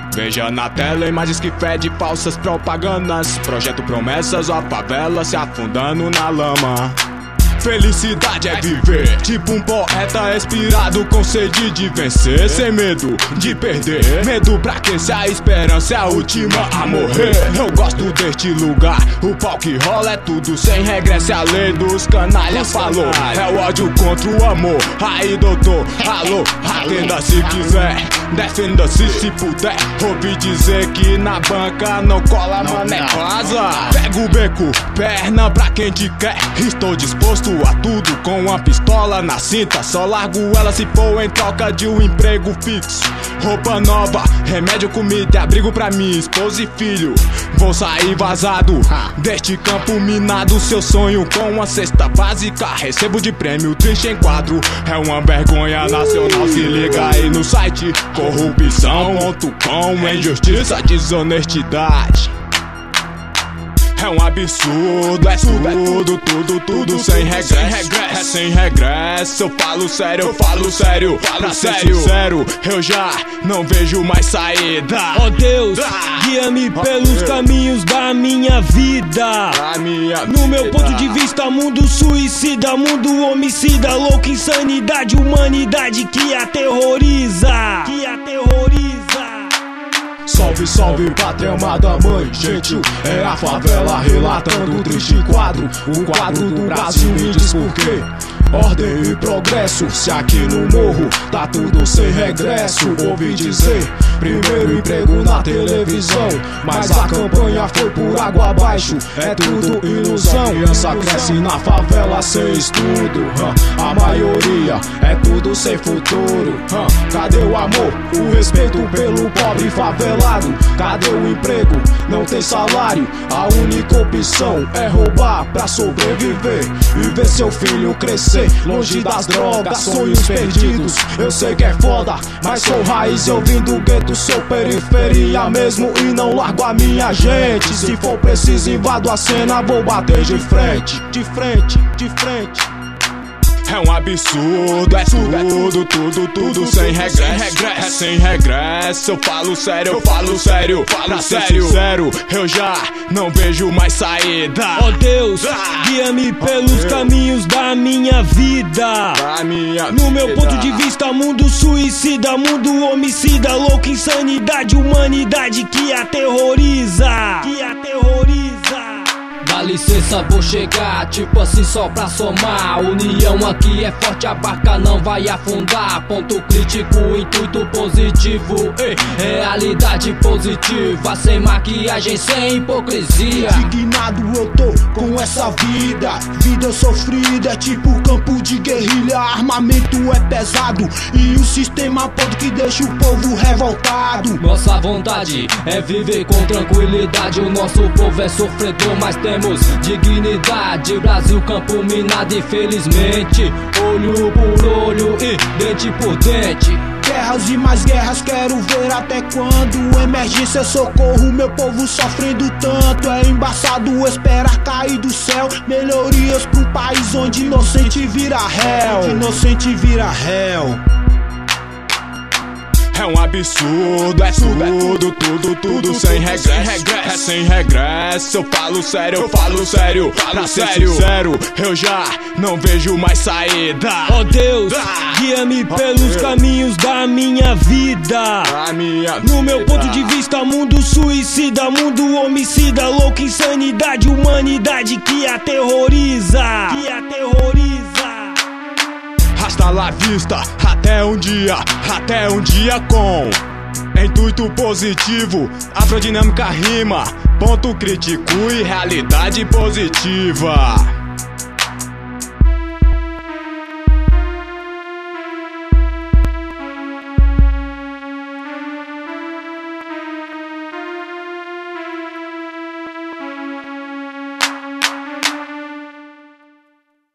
Veja na tela imagens que fede falsas propagandas. Projeto promessas, a favela se afundando na lama. Felicidade é viver, tipo um poeta inspirado com sede de vencer. Sem medo de perder, medo pra quem se a esperança é a última a morrer. Eu gosto deste lugar, o pau que rola é tudo sem regressa, é a lei dos canalhas falou. É o ódio contra o amor, aí doutor, alô, atenda se quiser, defenda-se se puder. Ouvi dizer que na banca não cola, mano, é casa. Pega o beco, perna pra quem te quer, estou disposto a tudo com uma pistola na cinta. Só largo ela se for em troca de um emprego fixo. Roupa nova, remédio, comida e abrigo pra minha esposa e filho. Vou sair vazado deste campo minado. Seu sonho com uma cesta básica recebo de prêmio, triste em quadro. É uma vergonha nacional, se liga aí no site corrupção.com. Injustiça, desonestidade. É um absurdo, é tudo sem regresso, é sem regresso. Eu falo sério, pra ser sincero, eu já não vejo mais saída. Ó Deus, guia-me pelos caminhos da minha vida. No meu ponto de vista, mundo suicida, mundo homicida, louco, insanidade, humanidade que aterroriza. Salve, salve, pátria amada, mãe gentil. É a favela relatando um triste quadro. O quadro do Brasil, me diz por quê. Ordem e progresso, se aqui no morro tá tudo sem regresso. Ouvi dizer, primeiro emprego na televisão, mas a campanha foi por água abaixo. É tudo ilusão, criança cresce na favela sem estudo. A maioria é tudo sem futuro. Cadê o amor, o respeito pelo pobre favelado? Cadê o emprego? Não tem salário. A única opção é roubar pra sobreviver e ver seu filho crescer longe das drogas, sonhos perdidos. Eu sei que é foda, mas sou raiz, eu vim do gueto, sou periferia mesmo e não largo a minha gente. Se for preciso invado a cena, vou bater de frente. É um absurdo, é tudo sem regresso, é sem regresso. Eu falo sério, pra ser sincero, eu já não vejo mais saída. Ó Deus, guia-me pelos caminhos da minha vida. No meu ponto de vista, mundo suicida, mundo homicida, louco, insanidade, humanidade que aterroriza. Dá licença, vou chegar, tipo assim só pra somar. União aqui é forte, a barca não vai afundar. Ponto crítico, intuito positivo, realidade positiva, sem maquiagem, sem hipocrisia. Indignado eu tô com essa vida sofrida, tipo campo de guerrilha. Armamento é pesado e o sistema pode que deixa o povo revoltado. Nossa vontade é viver com tranquilidade. O nosso povo é sofredor, mas temos dignidade. Brasil, campo minado, infelizmente, olho por olho e dente por dente. Guerras e mais guerras, quero ver até quando. Emergência, socorro, meu povo sofrendo tanto. É embaçado esperar cair do céu melhorias pro país onde inocente vira réu. É um absurdo, é tudo sem regresso, é sem regresso. Eu falo sério, pra ser sincero, eu já não vejo mais saída. Ó Deus, guia-me pelos caminhos da minha vida. No meu ponto de vista, mundo suicida, mundo homicida, louco, insanidade, humanidade que aterroriza. Hasta la vista, até um dia com intuito positivo, afrodinâmica rima, ponto crítico e realidade positiva.